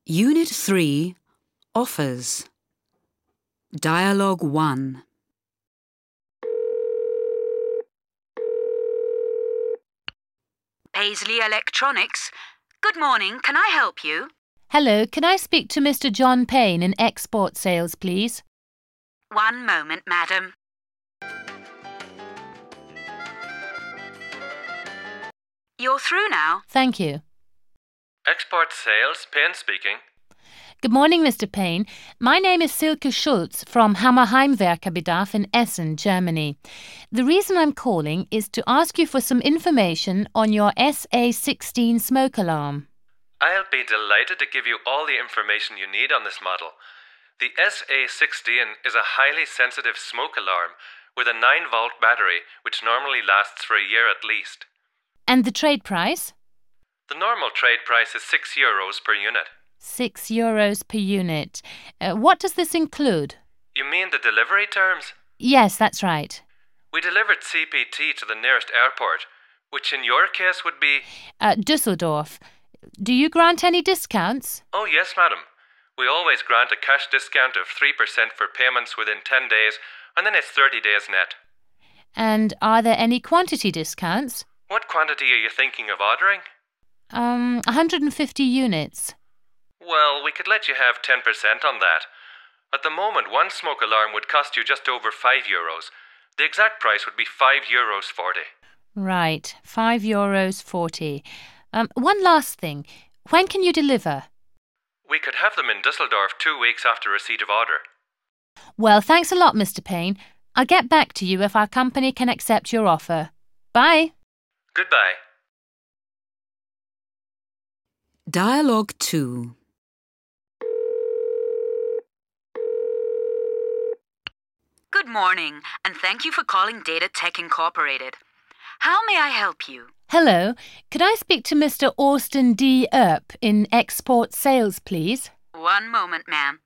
Unit 3, Offers. Dialogue 1. Paisley Electronics. Good morning, can I help you? Hello, can I speak to Mr. John Payne in export sales, please? One moment, madam. You're through now. Thank you. Export sales, Payne speaking. Good morning, Mr. Payne. My name is Silke Schulz from Hammer Heimwerkerbedarf in Essen, Germany. The reason I'm calling is to ask you for some information on your SA16 smoke alarm. I'll be delighted to give you all the information you need on this model. The SA16 is a highly sensitive smoke alarm with a 9-volt battery which normally lasts for a year at least. And the trade price? The normal trade price is €6 per unit. €6 per unit. What does this include? You mean the delivery terms? Yes, that's right. We delivered CPT to the nearest airport, which in your case would be... Düsseldorf. Do you grant any discounts? Oh yes, madam. We always grant a cash discount of 3% for payments within 10 days, and then it's 30 days net. And are there any quantity discounts? What quantity are you thinking of ordering? 150 units. Well, we could let you have 10% on that. At the moment, one smoke alarm would cost you just over €5. The exact price would be €5.40. Right, €5.40. One last thing. When can you deliver? We could have them in Düsseldorf 2 weeks after receipt of order. Well, thanks a lot, Mr. Payne. I'll get back to you if our company can accept your offer. Bye. Goodbye. Dialogue 2. Good morning, and thank you for calling Data Tech Incorporated. How may I help you? Hello. Could I speak to Mr. Austin D. Earp in export sales, please? One moment, ma'am.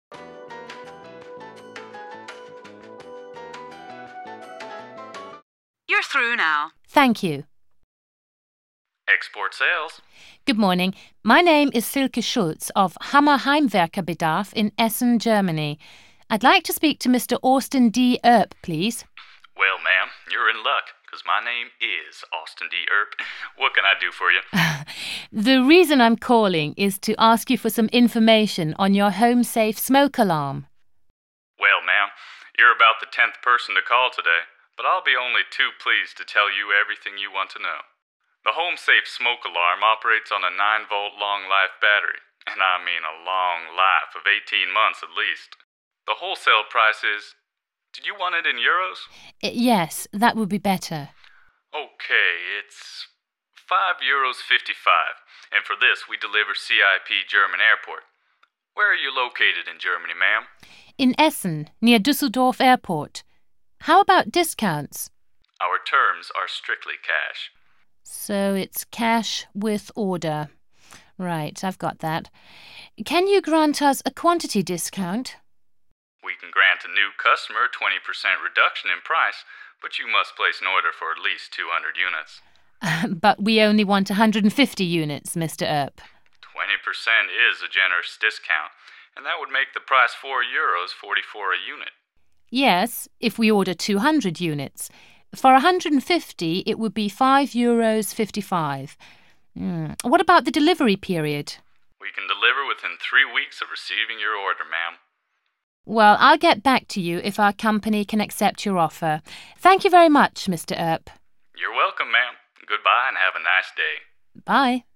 You're through now. Thank you. Export sales. Good morning. My name is Silke Schulz of Hammer Heimwerkerbedarf in Essen, Germany. I'd like to speak to Mr. Austin D. Earp, please. Well, ma'am, you're in luck, because my name is Austin D. Earp. What can I do for you? The reason I'm calling is to ask you for some information on your HomeSafe smoke alarm. Well, ma'am, you're about the 10th person to call today, but I'll be only too pleased to tell you everything you want to know. The HomeSafe smoke alarm operates on a 9-volt long-life battery, and I mean a long life of 18 months at least. The wholesale price is... Did you want it in euros? Yes, that would be better. Okay, it's €5.55, and for this we deliver CIP German Airport. Where are you located in Germany, ma'am? In Essen, near Düsseldorf Airport. How about discounts? Our terms are strictly cash. So it's cash with order. Right, I've got that. Can you grant us a quantity discount? We can grant a new customer 20% reduction in price, but you must place an order for at least 200 units. But we only want 150 units, Mr. Earp. 20% is a generous discount, and that would make the price €4.44 a unit. Yes, if we order 200 units. For 150, it would be €5.55. What about the delivery period? We can deliver within 3 weeks of receiving your order, ma'am. Well, I'll get back to you if our company can accept your offer. Thank you very much, Mr. Earp. You're welcome, ma'am. Goodbye and have a nice day. Bye.